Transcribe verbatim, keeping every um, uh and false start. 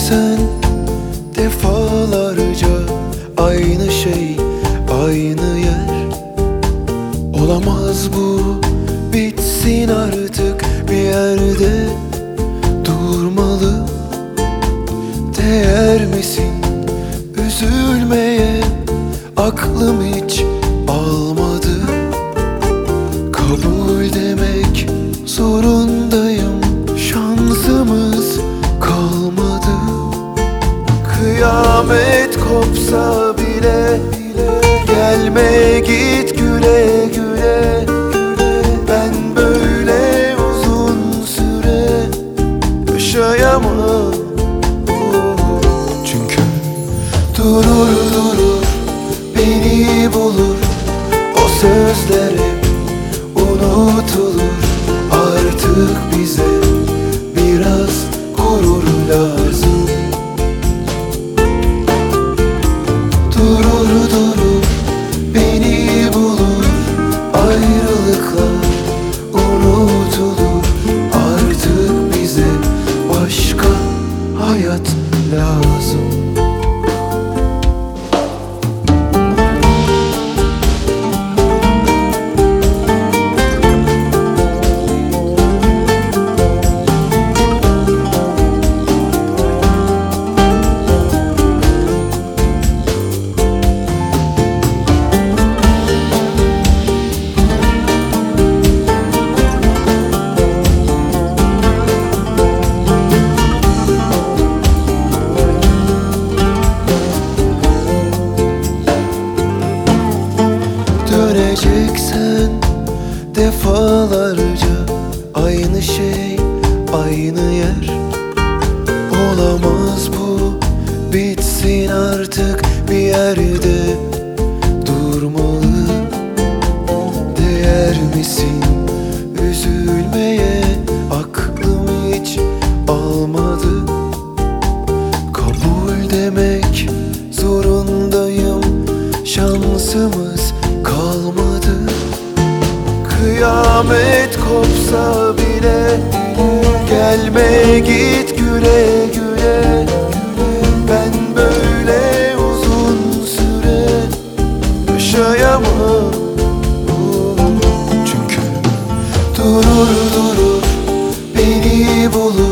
Döneceksen defalarca aynı şey, aynı yer. Olamaz bu, bitsin artık, bir yerde durmalı. Değer misin üzülmeye, aklım hiç almadı. Kabul demek zorundayım, şansımız kalmadı. Kıyamet kopsa bile, gelme git güle güle. Ben böyle uzun süre yaşayamam. Çünkü durur durur beni bulur, o sözler hep unutulur. Artık bize biraz gurur lazım. Durur durur beni bulur, ayrılıklar unutulur. Artık bize başka hayat lazım. Döneceksen defalarca aynı şey, aynı yer. Olamaz bu, bitsin artık, bir yerde durmalı. Değer misin üzülmeye, aklım hiç almadı. Kabul demek zorundayım, şansımız kalmadı. Kıyamet kopsa bile, gelme git güle güle. Ben böyle uzun süre yaşayamam. Çünkü durur durur beni bulur,